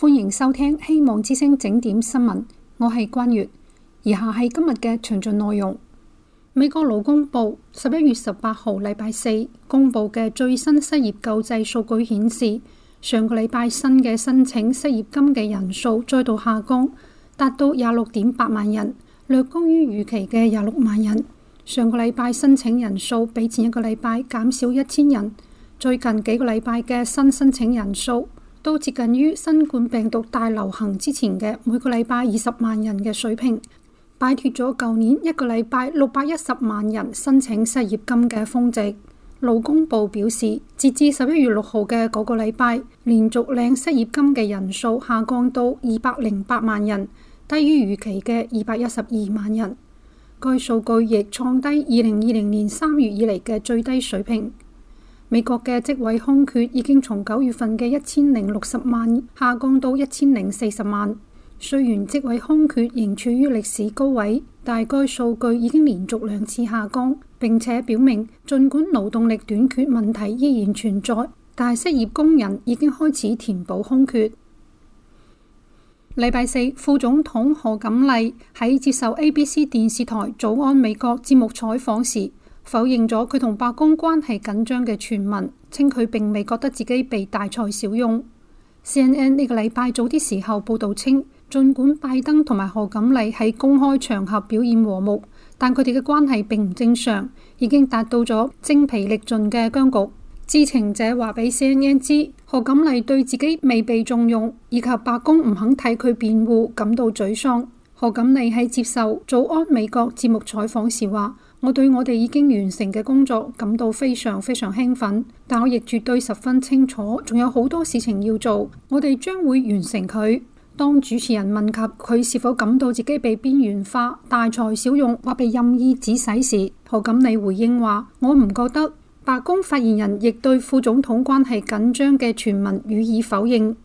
歡迎收聽希望之聲整點新聞，我係關月。以下係今日嘅詳盡內容。美國勞工部11月18號禮拜四公佈嘅最新失業救濟數據顯示，上個禮拜新嘅申請失業金嘅人數再度下降，達到26.8萬人，略高於預期嘅26萬人。上個禮拜申請人數比前一個禮拜減少1000人，最近幾個禮拜嘅新申請人數都接近於新冠病毒大流行之前嘅每個禮拜20萬人嘅水平，擺脫咗舊年一個禮拜610萬人申請失業金嘅峰值。勞工部表示，截至11月6號嘅嗰個禮拜，連續領失業金嘅人數下降到208萬人，低於預期嘅212萬人。該數據亦創低2020年3月以嚟嘅最低水平。美國嘅職位空缺已經從9月份嘅1060萬下降到1040萬。雖然職位空缺仍處於歷史高位，但該數據已經連續2次下降，並且表明儘管勞動力短缺問題依然存在，但失業工人已經開始填補空缺。禮拜四，副總統賀錦麗喺接受 ABC 電視台早安美國節目採訪時，否認咗佢同白宮關係緊張嘅傳聞，稱佢並未覺得自己被大材小用。CNN 呢個禮拜早啲時候報導稱，儘管拜登同埋賀錦麗喺公開場合表現和睦，但佢哋嘅關係並唔正常，已經達到咗精疲力盡嘅僵局。知情者話俾 CNN 知，賀錦麗對自己未被重用以及白宮唔肯替佢辯護感到沮喪。賀錦麗喺接受早安美國節目採訪時話：我對我哋已經完成嘅工作感到非常非常興奮，但我亦絕對十分清楚，仲有好多事情要做，我哋將會完成佢。當主持人問及佢是否感到自己被邊緣化、大材小用或被任意指使時，賀錦麗回應話：我唔覺得。白宮發言人亦對副總統關係緊張嘅傳聞予以否認。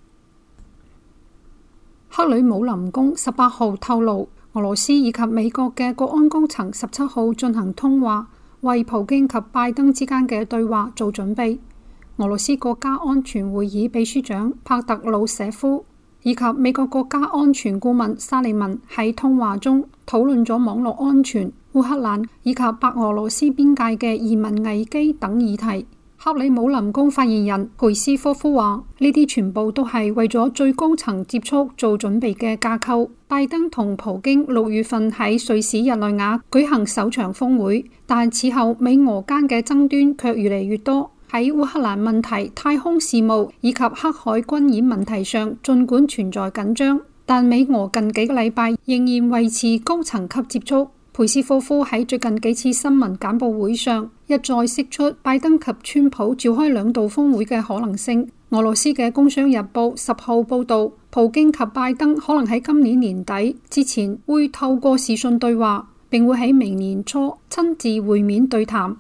克里姆林宮18號透露，俄羅斯以及美國嘅國安高層17號進行通話，為普京及拜登之間嘅對話做準備。俄羅斯國家安全會議秘書長帕特魯舍夫以及美國國家安全顧問沙利文喺通話中討論咗網絡安全、烏克蘭以及白俄羅斯邊界嘅移民危機等議題。克里姆林宮發言人佩斯科夫話：呢啲全部都係為咗最高層接觸做準備嘅架構。拜登同普京6月份喺瑞士日內瓦舉行首場峰會，但此後美俄間嘅爭端卻越嚟越多。喺烏克蘭問題、太空事務以及黑海軍演問題上，儘管存在緊張，但美俄近幾個禮拜仍然維持高層級接觸。佩斯科夫喺最近幾次新聞簡報會上一再釋出拜登及川普召開2度峰會嘅可能性。俄羅斯嘅《工商日報》10號報導，普京及拜登可能喺今年年底之前會透過視訊對話，並會喺明年初親自會面對談。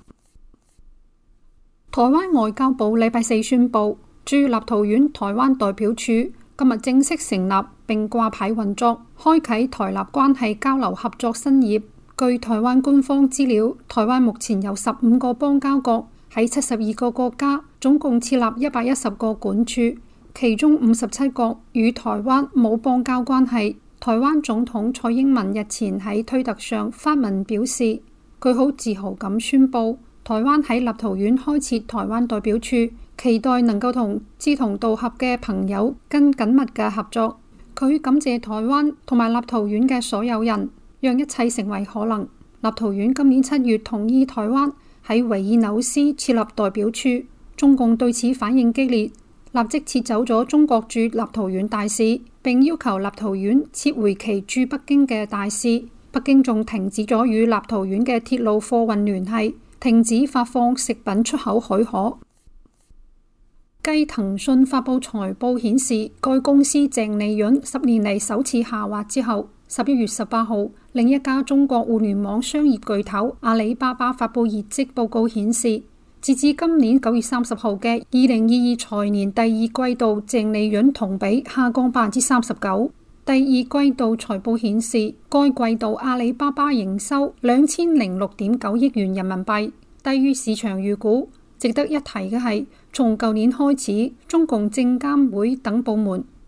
台灣外交部禮拜四宣布，駐立陶宛台灣代表處今日正式成立並掛牌運作，開啟台立關係交流合作新頁。據台灣官方資料，台灣目前有15個邦交國，喺72個國家，總共設立110個館處，其中57個與台灣冇邦交關係。台灣總統蔡英文日前喺推特上發文表示，佢好自豪咁宣布，台灣喺立陶宛開設台灣代表處，期待能夠同志同道合嘅朋友更緊密嘅合作。佢感謝台灣同埋立陶宛嘅所有人，讓一切成為可能。立陶宛今年7月同意台灣喺維爾紐斯設立代表處，中共對此反應激烈，立即撤走咗中國駐立陶宛大使，並要求立陶宛撤回其駐北京嘅大使。北京仲停止咗與立陶宛嘅鐵路貨運聯繫，停止發放食品出口許可。繼騰訊發布財報顯示，該公司淨利潤10年嚟首次下滑之後，11月18號，另一家中國互聯網商業巨頭阿里巴巴發布業績報告顯示，截至今年9月30號嘅2022財年第二季度淨利潤同比下降39%。第二季度財報顯示，該季度阿里巴巴營收2006.9億元人民幣，低於市場預估。值得一提嘅係，從舊年開始，中共證監會等部門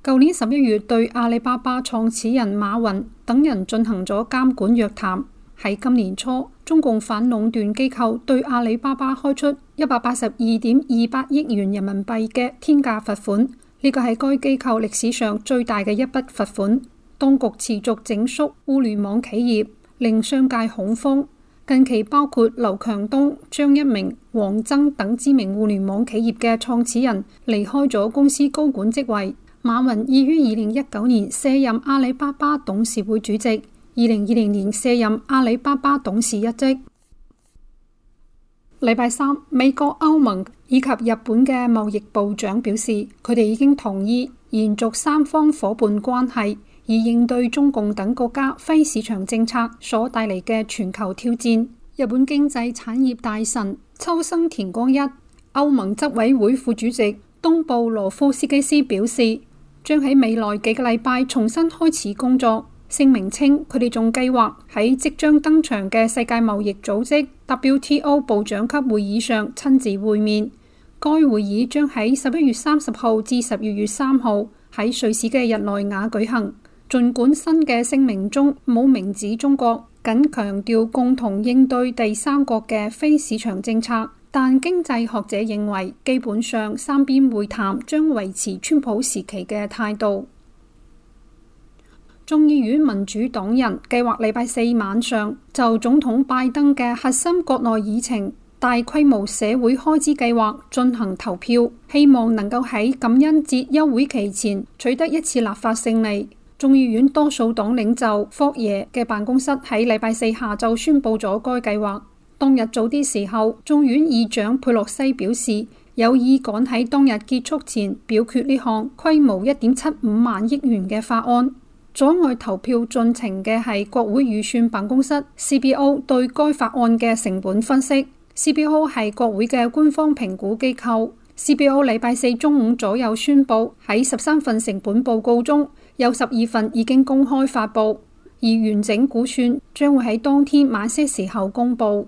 舊年11月對阿里巴巴創始人馬雲等人進行咗監管約談。喺今年初，中共反壟斷機構對阿里巴巴開出182.28億元人民幣嘅天價罰款，呢個係該機構歷史上最大嘅一筆罰款。當局持續整肅互聯網企業，令商界恐慌。近期包括劉強東、張一鳴、黃崢等知名互聯網企業嘅創始人離開咗公司高管職位。馬雲已於2019年卸任阿里巴巴董事會主席，2020年卸任阿里巴巴董事一職。禮拜三，美國、歐盟以及日本嘅貿易部長表示，佢哋已經同意延續三方夥伴關係，以應對中共等國家非市場政策所帶嚟嘅全球挑戰。日本經濟產業大臣萩生田光一、歐盟執委會副主席東布羅夫斯基斯表示，將喺未來幾個禮拜重新開始工作。聲明稱，佢哋仲計劃喺即將登場嘅世界貿易組織 WTO 部長級會議上親自會面。該會議將喺11月30號至12月3號喺瑞士嘅日內瓦舉行。儘管新嘅聲明中冇明指中國，僅強調共同應對第三國嘅非市場政策，但經濟學者認為，基本上三邊會談將維持川普時期嘅態度。眾議院民主黨人計劃禮拜四晚上就總統拜登嘅核心國內議程大規模社會開支計劃進行投票，希望能夠喺感恩節休會期前取得一次立法勝利。眾議院多數黨領袖霍耶嘅辦公室喺禮拜四下晝宣布咗該計劃。當日早啲時候，眾院議長佩洛西表示有意趕喺當日結束前表決呢項規模1.75萬億元嘅法案。阻礙投票進程嘅係國會預算辦公室 CBO 對該法案嘅成本分析。CBO 係國會嘅官方評估機構。CBO 禮拜四中午左右宣布，喺13份成本報告中有12份已經公開發布，而完整估算將會喺當天晚些時候公布。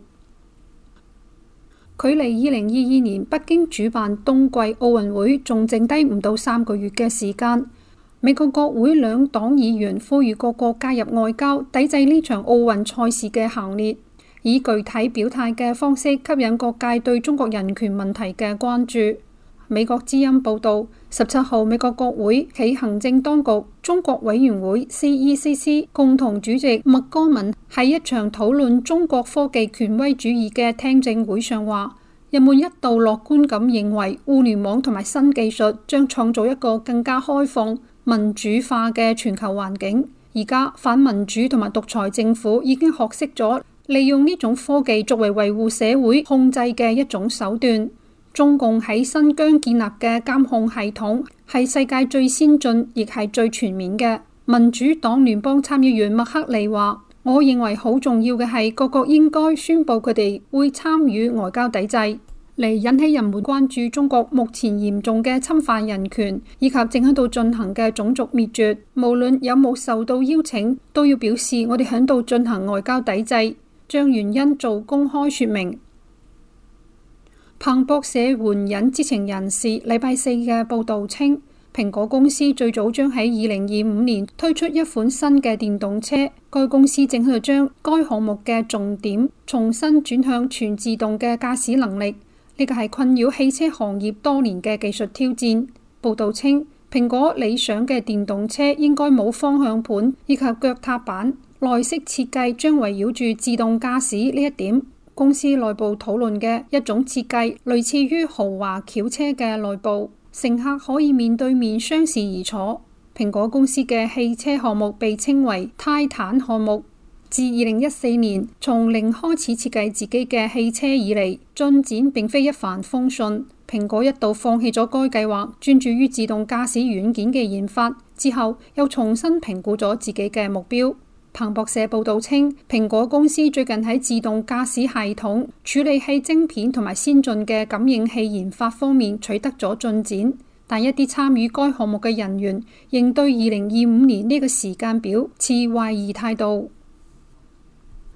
距離2022年北京主辦冬季奧運會仲剩低唔到3個月嘅時間。美國國會兩黨議員呼籲各國加入外交，抵制呢場奧運賽事嘅行列，以具體表態嘅方式吸引各界對中國人權問題嘅關注。美國之音報道，17號美國國會暨行政當局中國委員會 CECC 共同主席麥戈文喺一場討論中國科技權威主義嘅聽證會上話，人們一度樂觀咁認為互聯網同埋新技術將創造一個更加開放民主化嘅全球環境。而家反民主同埋獨裁政府已經學識咗利用呢種科技作為維護社會控制嘅一種手段。中共喺新疆建立嘅監控系統係世界最先進，亦係最全面嘅。民主黨聯邦參議員麥克利話，我認為好重要嘅係各國應該宣布佢哋會參與外交抵制，嚟引起人們關注中國目前嚴重嘅侵犯人權，以及正喺度進行嘅種族滅絕。無論有冇受到邀請，都要表示我哋喺度進行外交抵制，將原因做公開說明。彭博社援引知情人士禮拜四嘅報導稱，蘋果公司最早將喺2025年推出一款新嘅電動車。該公司正喺度將該項目嘅重點重新轉向全自動嘅駕駛能力。呢個係困擾汽車行業多年嘅技術挑戰。報導稱，蘋果理想嘅電動車應該冇方向盤以及腳踏板，內飾設計將圍繞住自動駕駛呢一點。公司內部討論嘅一種設計，類似於豪華轎車嘅內部，乘客可以面對面相視而坐。蘋果公司嘅汽車項目被稱為泰坦項目。自2014年從零開始設計自己嘅汽車以嚟，進展並非一帆風順。蘋果一度放棄咗該計劃，專注於自動駕駛軟件嘅研發，之後又重新評估咗自己嘅目標。彭博社報導稱，蘋果公司最近喺自動駕駛系統、處理器晶片同埋先進嘅感應器研發方面取得咗進展，但一啲參與該項目嘅人員仍對2025年呢個時間表持懷疑態度。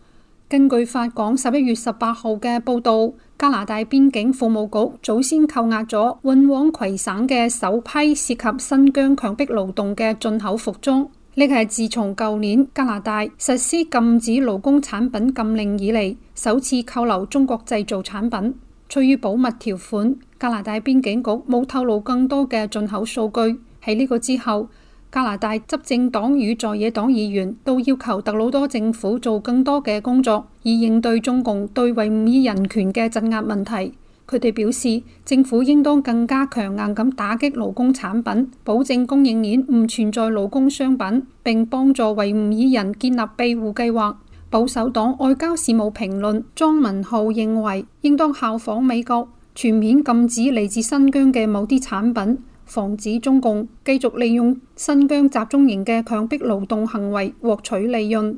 根據法廣11月18號嘅報導，加拿大邊境服務局早先扣押咗運往魁省嘅首批涉及新疆強迫勞動嘅進口服裝。呢個係自從舊年加拿大實施禁止勞工產品禁令以嚟，首次扣留中國製造產品。出於保密條款，加拿大邊境局冇透露更多嘅進口數據。喺呢個之後，加拿大執政黨與在野黨議員都要求特魯多政府做更多嘅工作，以應對中共對維吾爾人權嘅鎮壓問題。佢哋表示，政府應當更加強硬咁打擊勞工產品，保證供應鏈唔存在勞工商品，並幫助維吾爾人建立庇護計劃。保守黨外交事務評論莊文浩認為，應當效仿美國，全面禁止嚟自新疆嘅某啲產品，防止中共繼續利用新疆集中營嘅強迫勞動行為獲取利潤。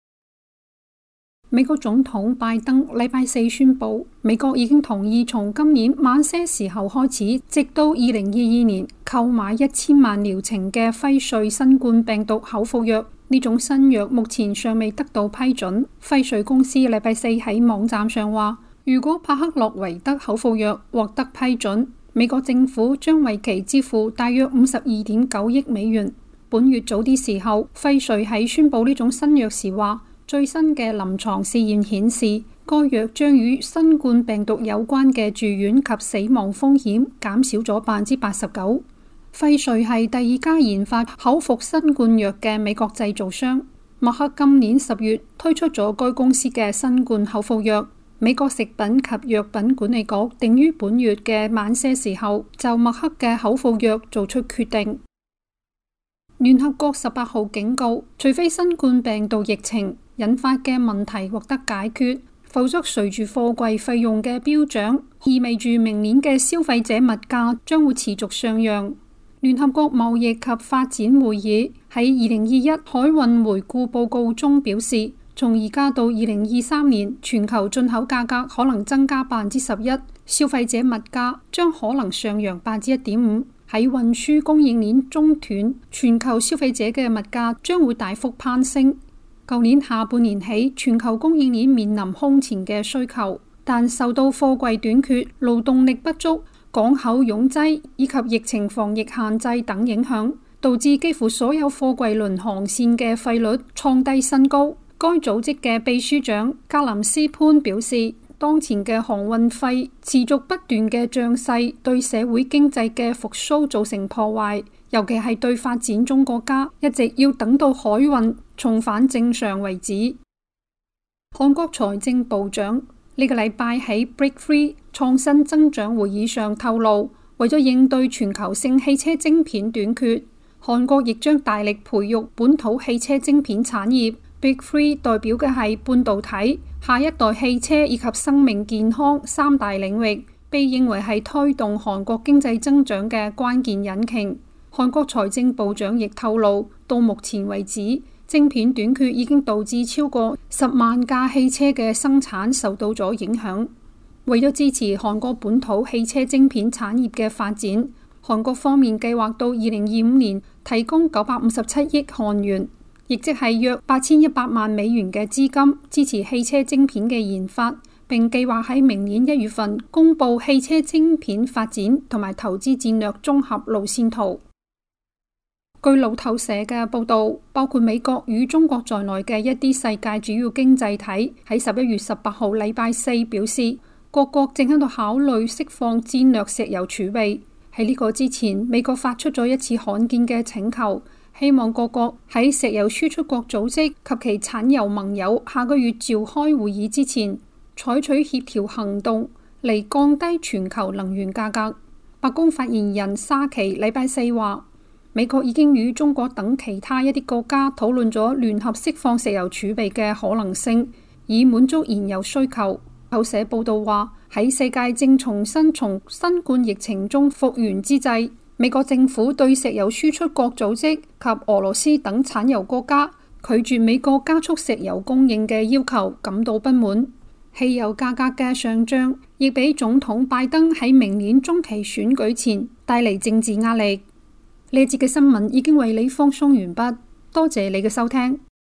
美國總統拜登禮拜四宣布，美國已經同意從今年晚些時候開始，直到2022年購買1000萬療程嘅輝瑞新冠病毒口服藥。呢種新藥目前尚未得到批准。輝瑞公司禮拜四喺網站上話，如果帕克洛維德口服藥獲得批准，美國政府將為其支付大約52.9億美元。本月早啲時候，輝瑞喺宣布呢種新藥時話，最新嘅臨床試驗顯示，該藥將與新冠病毒有關嘅住院及死亡風險減少咗89%。輝瑞係第二家研發口服新冠藥嘅美國製造商。默克今年10月推出咗該公司嘅新冠口服藥。美國食品及藥品管理局定於本月嘅晚些時候就默克嘅口服藥做出決定。聯合國18號警告，除非新冠病毒疫情引發嘅問題獲得解決，否則隨住貨櫃費用嘅飆漲，意味住明年嘅消費者物價將會持續上揚。聯合國貿易及發展會議喺2021海運回顧報告中表示，從而家到2023年，全球進口價格可能增加11%，消費者物價將可能上揚1.5%。喺運輸供應鏈中斷，全球消費者嘅物價將會大幅攀升。舊年下半年起，全球供應鏈面臨空前嘅需求，但受到貨櫃短缺、勞動力不足、港口擁擠以及疫情防疫限制等影響，導致幾乎所有貨櫃輪航線嘅費率創低新高。該組織嘅秘書長格林斯潘表示，當前嘅航運費持續不斷嘅漲勢對社會經濟嘅復甦造成破壞，尤其係對發展中國家一直要等到海運重返正常為止。韓國財政部長呢個禮拜喺 Break3 創新增長會議上透露，為咗應對全球性汽車晶片短缺，韓國亦將大力培育本土汽車晶片產業。Break3 代表嘅係半導體、下一代汽車以及生命健康3大領域，被認為係推動韓國經濟增長嘅關鍵引擎。韓國財政部長亦透露，到目前為止，晶片短缺已經導致超過10萬架汽車嘅生產受到咗影響。為咗支持韓國本土汽車晶片產業嘅發展，韓國方面計劃到2025年提供957億韓元，亦即係約8100萬美元嘅資金，支持汽車晶片嘅研發，並計劃喺明年1月份公布汽車晶片發展同埋投資戰略綜合路線圖。據路透社嘅報道，包括美國與中國在內嘅一啲世界主要經濟體喺11月18號禮拜四表示，各國正喺度考慮釋放戰略石油儲備。喺呢個之前，美國發出咗一次罕見嘅請求，希望各國喺石油輸出國組織及其產油盟友下個月召開會議之前，採取協調行動嚟降低全球能源價格。白宮發言人沙奇禮拜四話，美國已經與中國等其他一啲國家討論咗聯合釋放石油儲備嘅可能性，以滿足燃油需求。路透社報道話，喺世界正重新從新冠疫情中復原之際，美國政府對石油輸出國組織及俄羅斯等產油國家拒絕美國加速石油供應嘅要求感到不滿。汽油價格嘅上漲亦俾總統拜登喺明年中期選舉前帶嚟政治壓力。呢節嘅新聞已經為你放送完畢，多謝你嘅收聽。